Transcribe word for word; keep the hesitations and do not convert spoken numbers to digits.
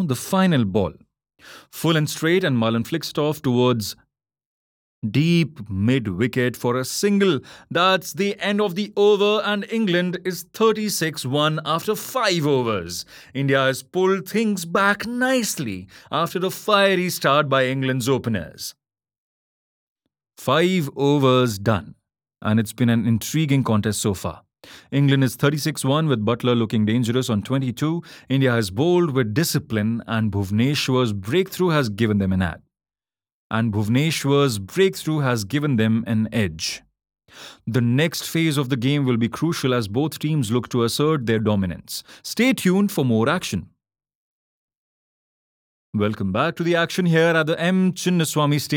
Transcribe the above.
the final ball. Full and straight, and Mullen flicks it off towards deep mid wicket for a single. That's the end of the over, and England is thirty-six one after five overs. India has pulled things back nicely after a fiery start by England's openers. Five overs done, and it's been an intriguing contest so far. England is thirty-six one with Butler looking dangerous on twenty-two. India has bowled with discipline, and Bhuvneshwar's breakthrough has given them an ad. And Bhuvneshwar's breakthrough has given them an edge. The next phase of the game will be crucial as both teams look to assert their dominance. Stay tuned for more action. Welcome back to the action here at the M. Chinnaswamy Stadium.